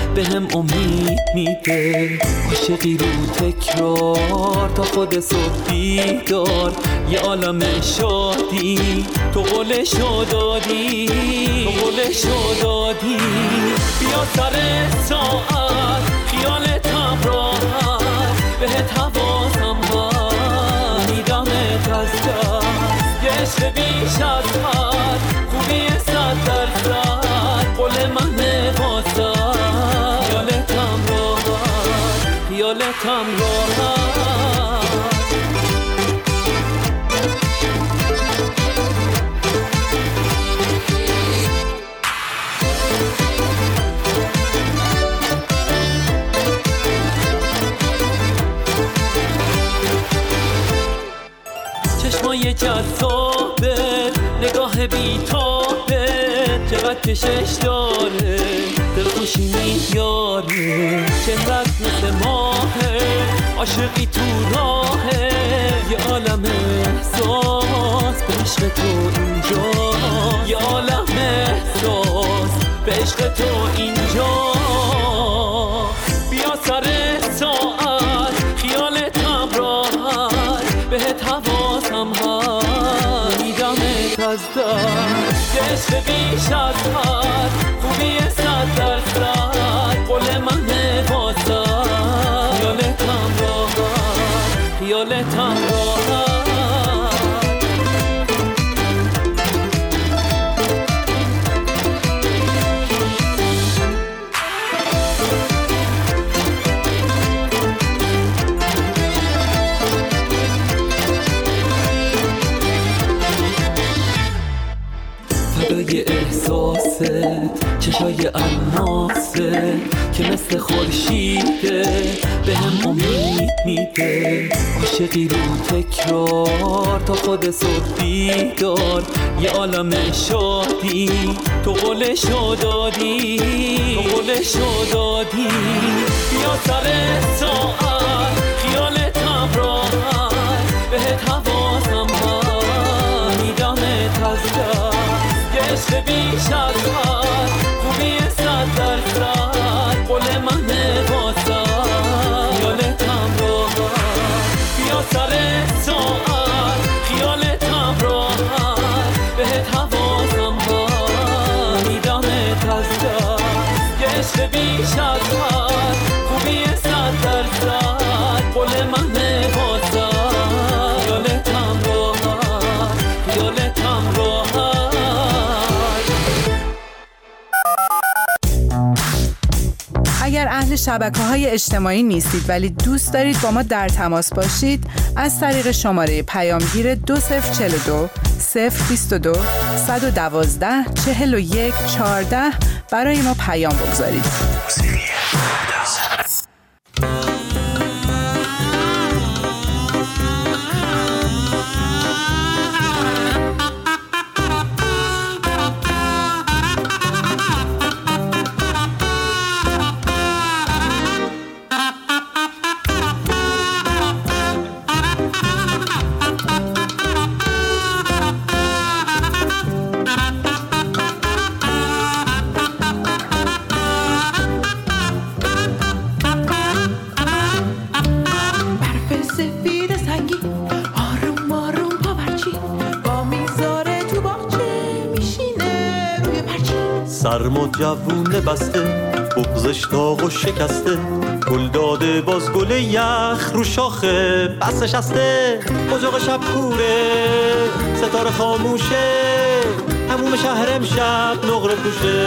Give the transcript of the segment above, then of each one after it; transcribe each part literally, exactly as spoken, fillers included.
به هم امید میده. عاشقی رو تکرار تا خود صبح بیدار، یه عالم شادی تو قولشو دادی، تو قولشو دادی. بیا سر ساعت خیالتم راحت، بهت حواسم هست میدمت از دست. یه عشق بیش از حد، خوبی صد درصد، قول من واسد. خیالتم راحت، خیالتم راحت. چشمای جذابه، نگاه بی‌تابه، چقدر کشش داره، دلخوشی میاره. چهرت مثل ماهه، عاشقی تو راهه، یه عالم احساس به عشق تو اینجا، یه عالم احساس به عشق تو اینجا. بیا سر ساعت خیالتم راحت، بهت حواسم هست میدمت از دست. یه عشق بیش از حد، خوبی صد درصد، قول من واسد. خیالتم راحت، خیالتم راحت. فدای احساست، چشای الماست که مثل خورشیده، به هم امید میده. عاشقی رو تکرار تا خود صبح بیدار، یه عالم شادی تو قولشو دادی، تو قولشو دادی. بیا سر ساعت خیالتم راحت، بهت حواسم هست میدمت از دست. یه عشق بیش از حد، خوبی صد درصد، قول من واسد. خیالتم راحت، بیا سر ساعت خیالتم راحت، بهت حواسم هست میدمت از دست. یه عشق بیش از حد، خوبی صد درصد، قول من واسد. خیالتم راحت، خیالتم راحت. اگر اهل شبکه‌های اجتماعی نیستید ولی دوست دارید با ما در تماس باشید، از طریق شماره پیامگیر دو صفر چهل و دو صفر بیست و دو صد و دوازده چهل و یک چهارده برای ما پیام بگذارید. سرم و جوونه بسته، بغزش داغ و شکسته، گل داده باز گل یخ رو شاخه بس نشسته. اجاق شب کوره، ستاره خاموشه، هموم شهر امشب نقره پوشه.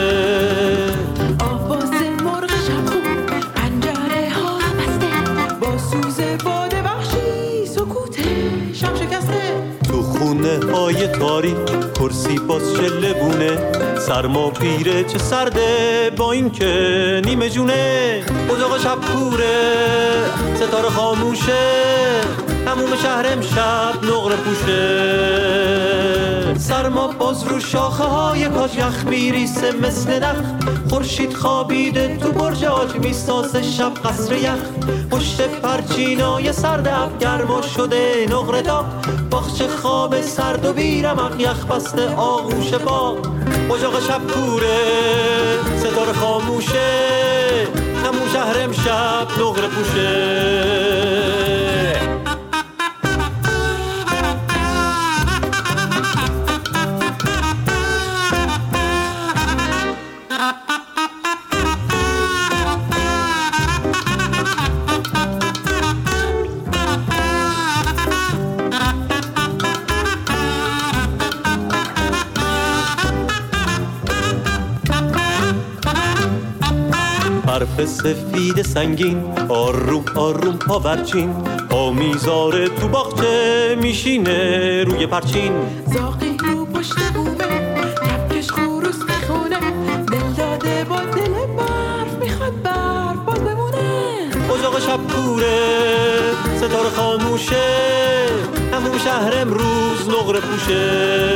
آواز مرغ شب خون، پنجره ها بسته، با سوز باد وحشی سکوت شب شکسته. تو خونه های تاریک کرسی باز چله بونه، سرما پیره چه سرده با این که نیمه جونه. اجاق شب کوره، ستاره خاموشه، هموم شهر امشب نقره پوشه. سرما باز رو شاخه های کاج یخ میریسه مثل نخ، خورشید خوابیده تو برج آج میسازه شب قصر یخ. پشت پرچینای سرد اب گرما شده نقره داغ، باغچه خواب سرد و بیرمق یخ بسته آغوش باغ. اجاق شب کوره، ستاره خاموشه، امشب نقره پوشه. برف سفید سنگین آروم آروم پاورچین، پا میذاره تو باغچه میشینه روی پرچین. زاقی رو پشت بومه کپکش خروس میخونه، دل داده با دل برف میخواد برف باز بمونه. اجاق شب کوره ستاره خاموشه، همون شهر امروز نقره پوشه.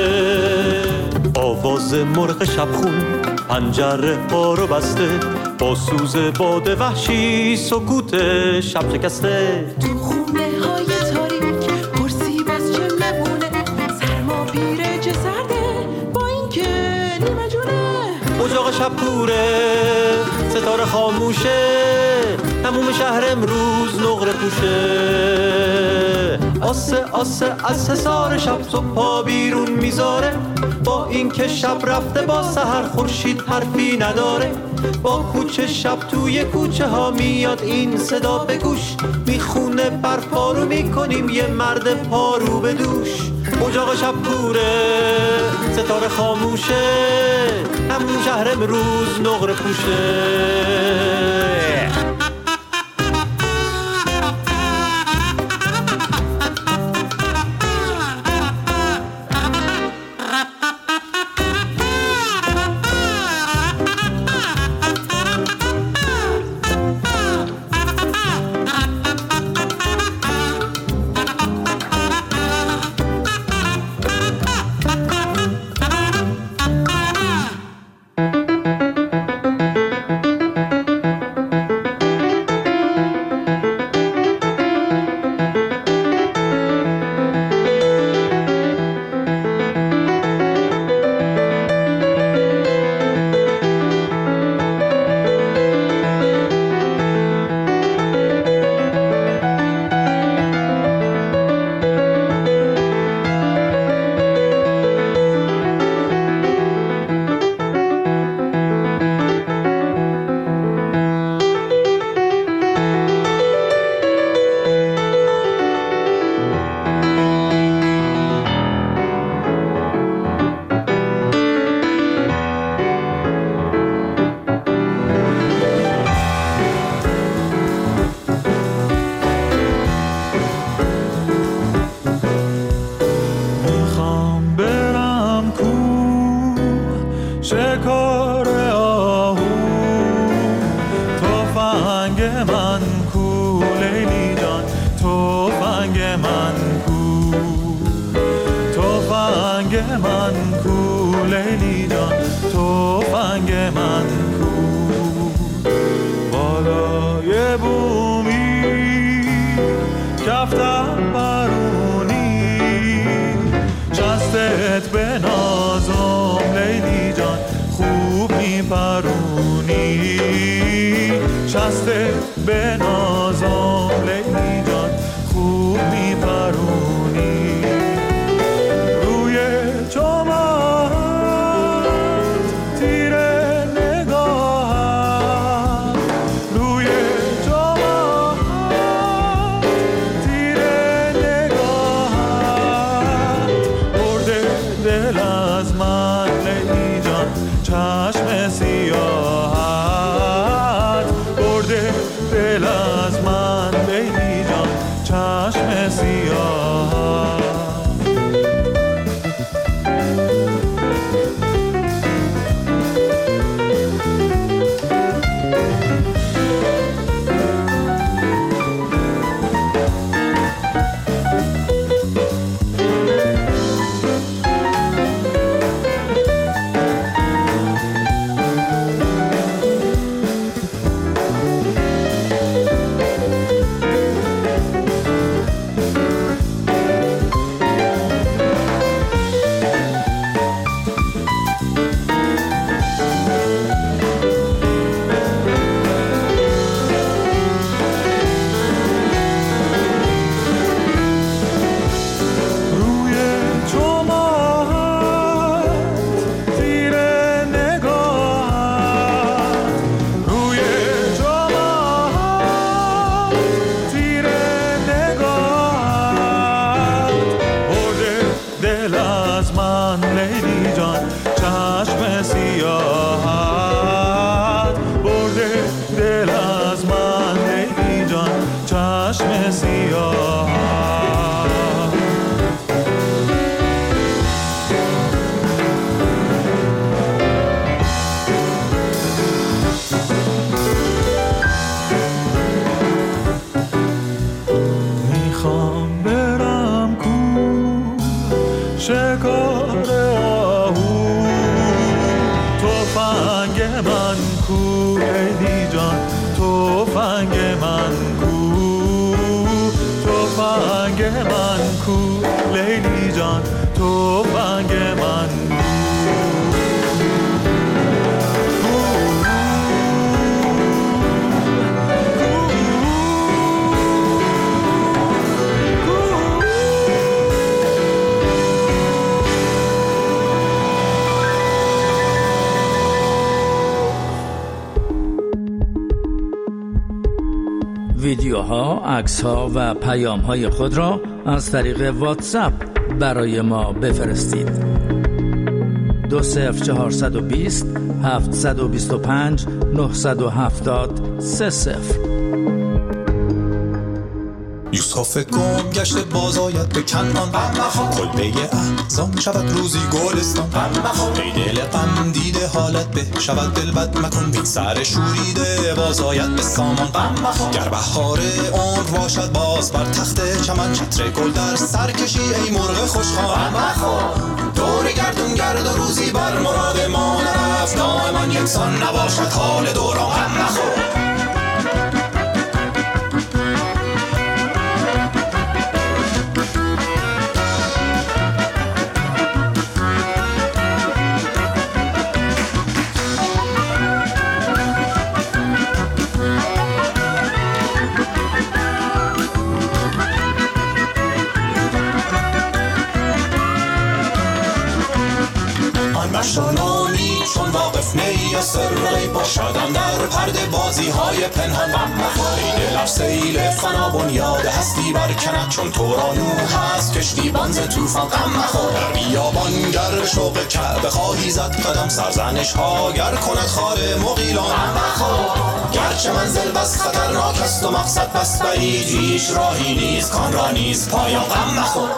آواز مرغ شبخون پنجره ها رو بسته، با سوز باد وحشی سکوت شب شکسته. تو خونه های تاریک کرسی باز چه لبونه، سرما پیره چه سرده با این که نیمه جونه. اجاق شب کوره ستاره خاموشه، هموم شهر امروز نقره پوشه. آسه آسه از حصار شب صبح پا بیرون میذاره، با این که شب رفته با سحر خورشید حرفی نداره. با کوچه شب توی کوچه ها میاد این صدا به گوش، میخونه برپا رو میکنیم یه مرد پارو به دوش. اجاق شب کوره ستاره خاموشه، همون شهر امروز نقره پوشه. دل از من ویدیوها، عکس‌ها و پیام‌های خود را از طریق واتساپ برای ما بفرستید. دو صفر چهارصد و بیست هفتصد و بیست و پنج نهصد و هفتاد سه صفر. یوسف گم گشته باز آید به کنعان، کلبه احزان شود روزی گلستان. ای دل غم دیده حالت به شود دل بد مکن، بین سر شوریده باز آید به سامان. گر بهار عمر باشد باز بر تخت چمن، چتر گل در سر کشی ای مرغ خوشخوان. دور گردون گرد و روزی بر مراد ما نرفت، دائما یکسان نباشد حال دوران. غم نخور مشتانانی چون واقف نی یا سرعی باشدم در پرده بازی های پنهان. ای دلم سیل فنا بنیاد هستی برکند، چون تو را نوح هست کشتی بانز توفان. غم مخور در بیابان گر شوق کعبه خواهی زد قدم، سرزنش ها گر کند خار مغیلان. غم مخور گرچه منزل بس خطرناک است و مقصد بس بعید، هیچ راهی نیست کان را نیست پایان. غم مخور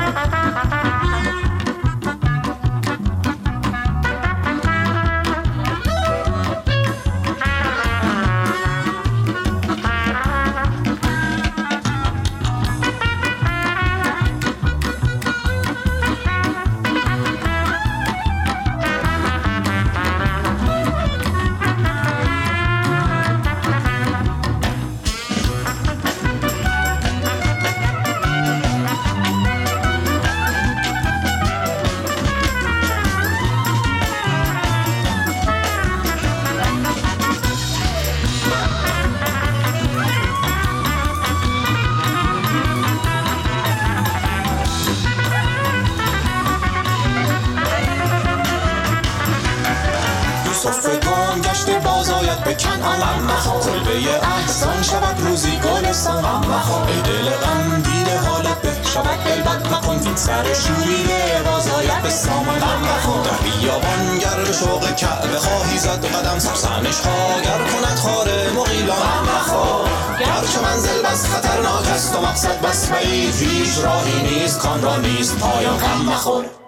به کنعان. کلبه احزان شود روزی گلستان. ای دل غم دیده حالت به شود دل بد مکن، این سر شوریده باز آید به سامان. در بیابان گر به شوق کعبه خواهی زد قدم، سرزنش ها گر کند خار مغیلان. گرچه منزل بس خطرناک است و مقصد بس بعید، هیچ راهی نیست کان را نیست پایان. غم مخور